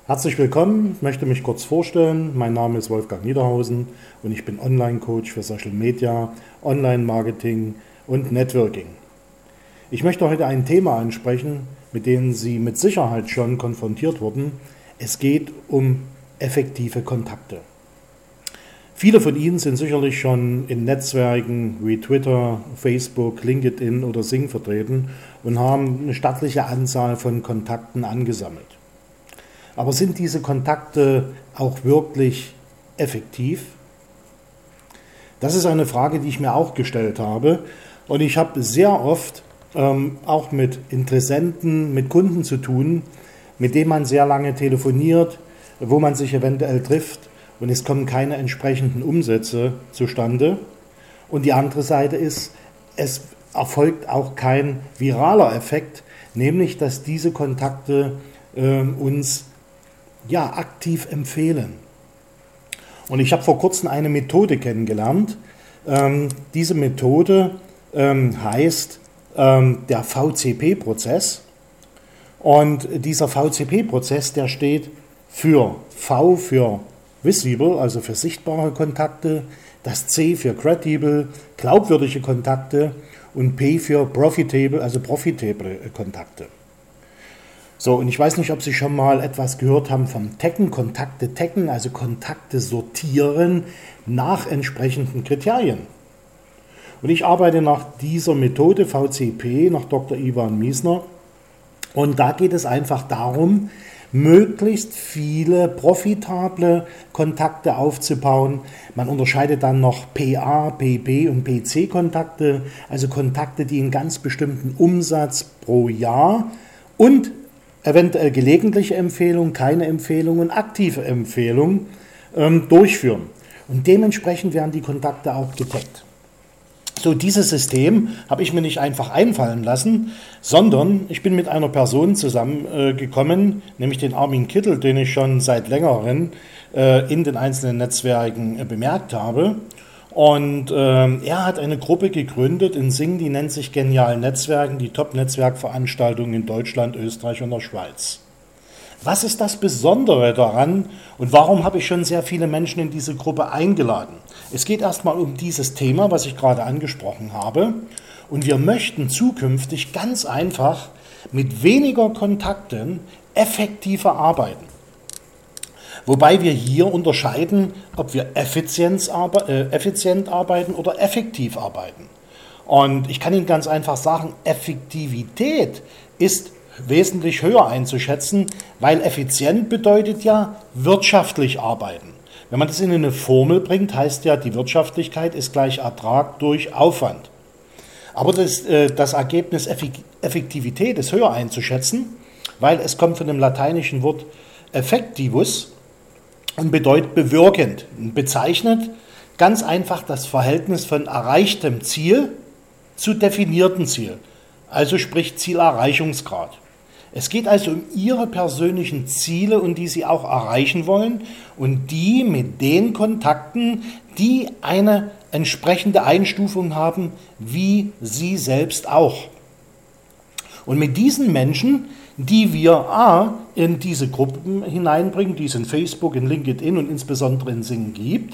Herzlich willkommen, ich möchte mich kurz vorstellen. Mein Name ist Wolfgang Niederhausen und ich bin Online-Coach für Social Media, Online-Marketing und Networking. Ich möchte heute ein Thema ansprechen, mit dem Sie mit Sicherheit schon konfrontiert wurden. Es geht um effektive Kontakte. Viele von Ihnen sind sicherlich schon in Netzwerken wie Twitter, Facebook, LinkedIn oder Xing vertreten und haben eine stattliche Anzahl von Kontakten angesammelt. Aber sind diese Kontakte auch wirklich effektiv? Das ist eine Frage, die ich mir auch gestellt habe. Und ich habe sehr oft auch mit Interessenten, mit Kunden zu tun, mit denen man sehr lange telefoniert, wo man sich eventuell trifft und es kommen keine entsprechenden Umsätze zustande. Und die andere Seite ist, es erfolgt auch kein viraler Effekt, nämlich dass diese Kontakte uns aktiv empfehlen. Und ich habe vor kurzem eine Methode kennengelernt. Diese Methode heißt der VCP-Prozess. Und dieser VCP-Prozess, der steht für V für Visible, also für sichtbare Kontakte, das C für Credible, glaubwürdige Kontakte und P für Profitable, also profitable Kontakte. So, und ich weiß nicht, ob Sie schon mal etwas gehört haben vom Taggen, Kontakte taggen, also Kontakte sortieren nach entsprechenden Kriterien. Und ich arbeite nach dieser Methode VCP, nach Dr. Ivan Misner. Und da geht es einfach darum, möglichst viele profitable Kontakte aufzubauen. Man unterscheidet dann noch PA, PB und PC-Kontakte, also Kontakte, die einen ganz bestimmten Umsatz pro Jahr und eventuell gelegentliche Empfehlungen, keine Empfehlungen und aktive Empfehlungen durchführen. Und dementsprechend werden die Kontakte auch getaggt. So, dieses System habe ich mir nicht einfach einfallen lassen, sondern ich bin mit einer Person zusammengekommen, nämlich den Armin Kittel, den ich schon seit längerem in den einzelnen Netzwerken bemerkt habe. Und er hat eine Gruppe gegründet in Xing, die nennt sich Genial Netzwerken, die Top-Netzwerkveranstaltungen in Deutschland, Österreich und der Schweiz. Was ist das Besondere daran und warum habe ich schon sehr viele Menschen in diese Gruppe eingeladen? Es geht erstmal um dieses Thema, was ich gerade angesprochen habe. Und wir möchten zukünftig ganz einfach mit weniger Kontakten effektiver arbeiten. Wobei wir hier unterscheiden, ob wir effizient arbeiten oder effektiv arbeiten. Und ich kann Ihnen ganz einfach sagen, Effektivität ist wesentlich höher einzuschätzen, weil effizient bedeutet ja wirtschaftlich arbeiten. Wenn man das in eine Formel bringt, heißt ja, die Wirtschaftlichkeit ist gleich Ertrag durch Aufwand. Aber das Ergebnis Effektivität ist höher einzuschätzen, weil es kommt von dem lateinischen Wort effectivus und bedeutet bewirkend. Und bezeichnet ganz einfach das Verhältnis von erreichtem Ziel zu definiertem Ziel, also sprich Zielerreichungsgrad. Es geht also um Ihre persönlichen Ziele und die Sie auch erreichen wollen und die mit den Kontakten, die eine entsprechende Einstufung haben, wie Sie selbst auch. Und mit diesen Menschen, die wir in diese Gruppen hineinbringen, die es in Facebook, in LinkedIn und insbesondere in Xing gibt,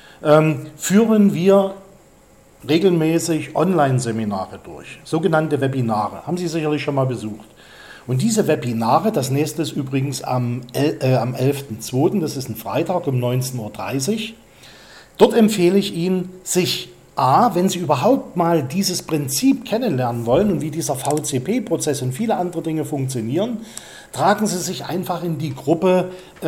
führen wir regelmäßig Online-Seminare durch, sogenannte Webinare. Haben Sie sicherlich schon mal besucht. Und diese Webinare, das nächste ist übrigens am 11.02., das ist ein Freitag um 19.30 Uhr. Dort empfehle ich Ihnen, sich wenn Sie überhaupt mal dieses Prinzip kennenlernen wollen und wie dieser VCP-Prozess und viele andere Dinge funktionieren, tragen Sie sich einfach in die Gruppe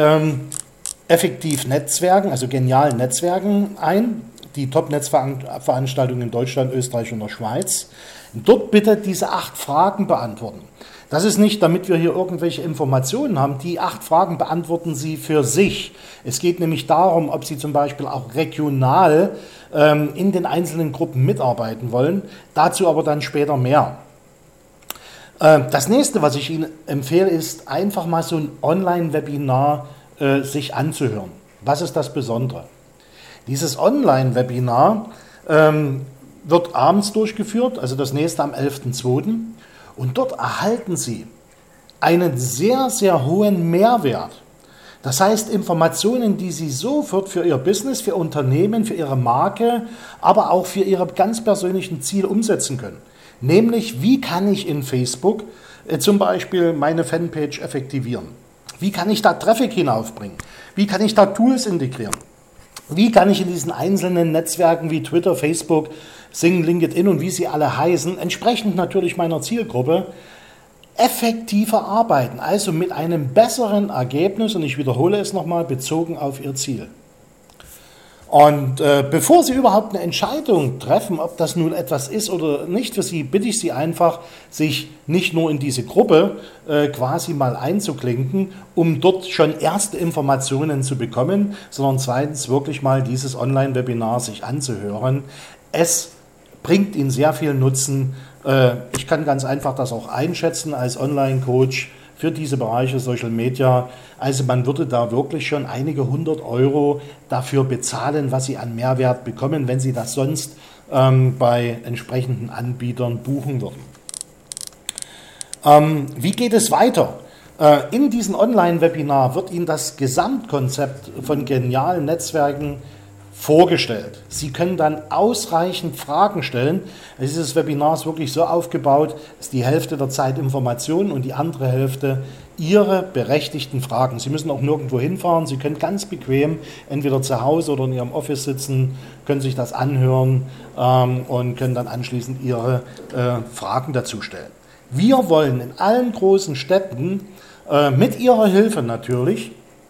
Effektiv Netzwerken, also Genial Netzwerken ein, die Top-Netzveranstaltungen in Deutschland, Österreich und der Schweiz. Und dort bitte diese 8 Fragen beantworten. Das ist nicht, damit wir hier irgendwelche Informationen haben. Die 8 Fragen beantworten Sie für sich. Es geht nämlich darum, ob Sie zum Beispiel auch regional in den einzelnen Gruppen mitarbeiten wollen. Dazu aber dann später mehr. Das nächste, was ich Ihnen empfehle, ist einfach mal so ein Online-Webinar sich anzuhören. Was ist das Besondere? Dieses Online-Webinar wird abends durchgeführt, also das nächste am 11.02. Und dort erhalten Sie einen sehr, sehr hohen Mehrwert. Das heißt, Informationen, die Sie sofort für Ihr Business, für Ihr Unternehmen, für Ihre Marke, aber auch für Ihre ganz persönlichen Ziele umsetzen können. Nämlich, wie kann ich in Facebook zum Beispiel meine Fanpage effektivieren? Wie kann ich da Traffic hinaufbringen? Wie kann ich da Tools integrieren? Wie kann ich in diesen einzelnen Netzwerken wie Twitter, Facebook, Sing, LinkedIn und wie sie alle heißen, entsprechend natürlich meiner Zielgruppe, effektiver arbeiten, also mit einem besseren Ergebnis, und ich wiederhole es nochmal, bezogen auf Ihr Ziel. Und bevor Sie überhaupt eine Entscheidung treffen, ob das nun etwas ist oder nicht für Sie, bitte ich Sie einfach, sich nicht nur in diese Gruppe quasi mal einzuklinken, um dort schon erste Informationen zu bekommen, sondern zweitens wirklich mal dieses Online-Webinar sich anzuhören. Es bringt Ihnen sehr viel Nutzen. Ich kann ganz einfach das auch einschätzen als Online-Coach für diese Bereiche Social Media. Also man würde da wirklich schon einige 100 € dafür bezahlen, was Sie an Mehrwert bekommen, wenn Sie das sonst bei entsprechenden Anbietern buchen würden. Wie geht es weiter? In diesem Online-Webinar wird Ihnen das Gesamtkonzept von genialen Netzwerken vorgestellt. Sie können dann ausreichend Fragen stellen. Dieses Webinar ist wirklich so aufgebaut, dass die Hälfte der Zeit Informationen und die andere Hälfte Ihre berechtigten Fragen. Sie müssen auch nirgendwo hinfahren. Sie können ganz bequem entweder zu Hause oder in Ihrem Office sitzen, können sich das anhören und können dann anschließend Ihre Fragen dazu stellen. Wir wollen in allen großen Städten mit Ihrer Hilfe natürlich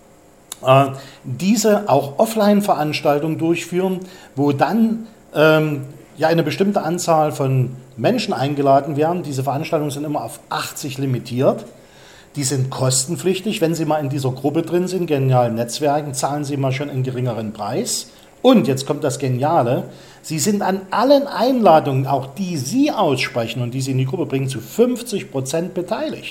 diese auch Offline-Veranstaltungen durchführen, wo dann eine bestimmte Anzahl von Menschen eingeladen werden. Diese Veranstaltungen sind immer auf 80 limitiert. Die sind kostenpflichtig. Wenn Sie mal in dieser Gruppe drin sind, genialen Netzwerken, zahlen Sie mal schon einen geringeren Preis. Und jetzt kommt das Geniale, Sie sind an allen Einladungen, auch die Sie aussprechen und die Sie in die Gruppe bringen, zu 50% beteiligt.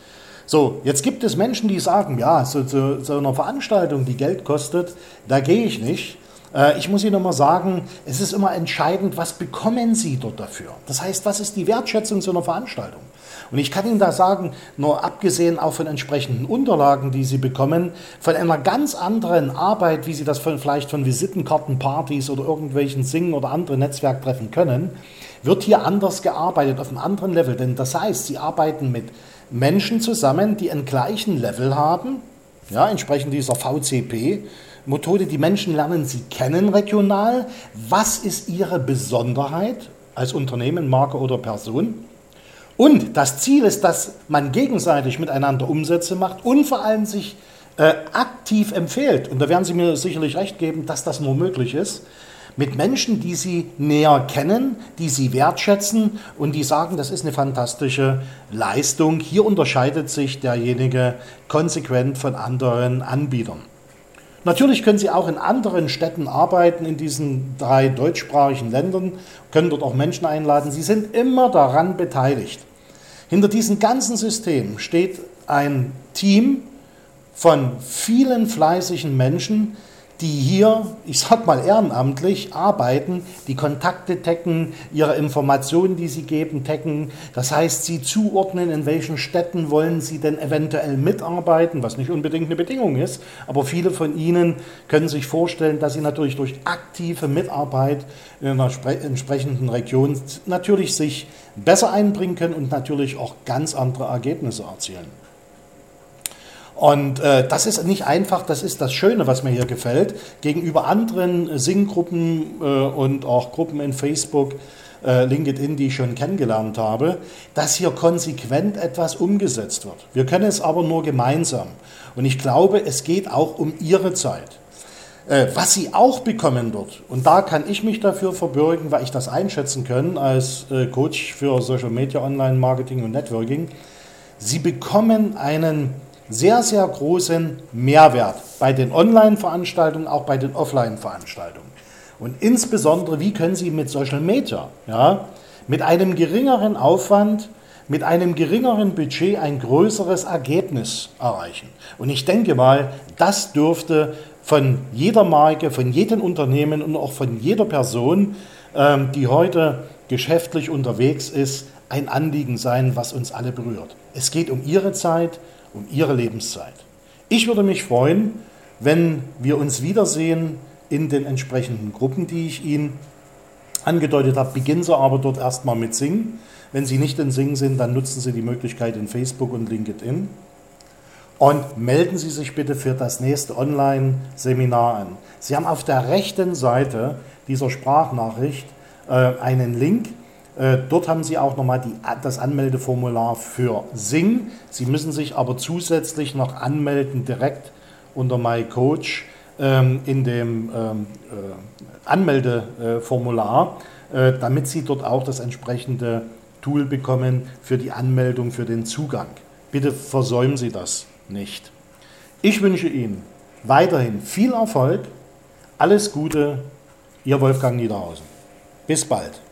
So, jetzt gibt es Menschen, die sagen, ja, so eine Veranstaltung, die Geld kostet, da gehe ich nicht. Ich muss Ihnen nochmal sagen, es ist immer entscheidend, was bekommen Sie dort dafür? Das heißt, was ist die Wertschätzung so einer Veranstaltung? Und ich kann Ihnen da sagen, nur abgesehen auch von entsprechenden Unterlagen, die Sie bekommen, von einer ganz anderen Arbeit, wie Sie das vielleicht von Visitenkarten, Partys oder irgendwelchen Singen oder anderen Netzwerktreffen können, wird hier anders gearbeitet, auf einem anderen Level. Denn das heißt, Sie arbeiten mit Menschen zusammen, die einen gleichen Level haben, ja, entsprechend dieser VCP-Methode. Die Menschen lernen sie kennen regional. Was ist ihre Besonderheit als Unternehmen, Marke oder Person? Und das Ziel ist, dass man gegenseitig miteinander Umsätze macht und vor allem sich aktiv empfiehlt. Und da werden Sie mir sicherlich recht geben, dass das nur möglich ist. Mit Menschen, die Sie näher kennen, die Sie wertschätzen und die sagen, das ist eine fantastische Leistung. Hier unterscheidet sich derjenige konsequent von anderen Anbietern. Natürlich können Sie auch in anderen Städten arbeiten, in diesen 3 deutschsprachigen Ländern, können dort auch Menschen einladen. Sie sind immer daran beteiligt. Hinter diesem ganzen System steht ein Team von vielen fleißigen Menschen, die hier, ich sag mal ehrenamtlich, arbeiten, die Kontakte taggen, ihre Informationen, die sie geben, taggen. Das heißt, sie zuordnen, in welchen Städten wollen sie denn eventuell mitarbeiten, was nicht unbedingt eine Bedingung ist. Aber viele von Ihnen können sich vorstellen, dass sie natürlich durch aktive Mitarbeit in einer entsprechenden Region natürlich sich besser einbringen können und natürlich auch ganz andere Ergebnisse erzielen. Und das ist nicht einfach, das ist das Schöne, was mir hier gefällt, gegenüber anderen Singgruppen und auch Gruppen in Facebook, LinkedIn, die ich schon kennengelernt habe, dass hier konsequent etwas umgesetzt wird. Wir können es aber nur gemeinsam. Und ich glaube, es geht auch um Ihre Zeit. Was Sie auch bekommen dort, und da kann ich mich dafür verbürgen, weil ich das einschätzen kann als Coach für Social Media, Online Marketing und Networking, Sie bekommen einen sehr, sehr großen Mehrwert bei den Online-Veranstaltungen, auch bei den Offline-Veranstaltungen. Und insbesondere, wie können Sie mit Social Media, mit einem geringeren Aufwand, mit einem geringeren Budget ein größeres Ergebnis erreichen. Und ich denke mal, das dürfte von jeder Marke, von jedem Unternehmen und auch von jeder Person, die heute geschäftlich unterwegs ist, ein Anliegen sein, was uns alle berührt. Es geht um Ihre Zeit, um Ihre Lebenszeit. Ich würde mich freuen, wenn wir uns wiedersehen in den entsprechenden Gruppen, die ich Ihnen angedeutet habe. Beginnen Sie aber dort erstmal mit Sing. Wenn Sie nicht in Sing sind, dann nutzen Sie die Möglichkeit in Facebook und LinkedIn. Und melden Sie sich bitte für das nächste Online-Seminar an. Sie haben auf der rechten Seite dieser Sprachnachricht einen Link. Dort haben Sie auch nochmal das Anmeldeformular für Sing. Sie müssen sich aber zusätzlich noch anmelden direkt unter MyCoach in dem Anmeldeformular, damit Sie dort auch das entsprechende Tool bekommen für die Anmeldung, für den Zugang. Bitte versäumen Sie das nicht. Ich wünsche Ihnen weiterhin viel Erfolg, alles Gute, Ihr Wolfgang Niederhausen. Bis bald.